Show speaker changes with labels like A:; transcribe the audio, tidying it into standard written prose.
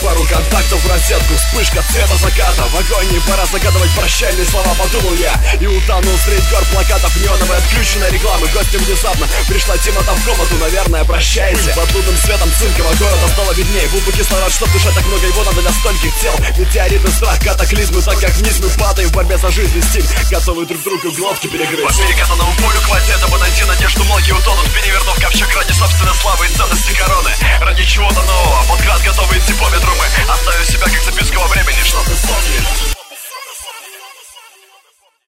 A: пару контактов в розетку. Вспышка цвета заката, в агонии пора загадывать прощальные слова, подумал я. И утонул среди гор плакатов, неоновой отключенной рекламы. Гостем внезапно пришла темнота в комнату, наверное, прощайте. Под лунным светом цинкового города стало видней. Был бы кислород, чтоб дышать так много, его надо для стольких тел. Метеориты, страх, катаклизмы, так как вниз мы падаем в борьбе за жизнь и стиль, готовы друг другу глотки перегрызть.
B: По перекатанному полю квартета, подойти надежду, многие утонут, перевернув ковчег ради собственной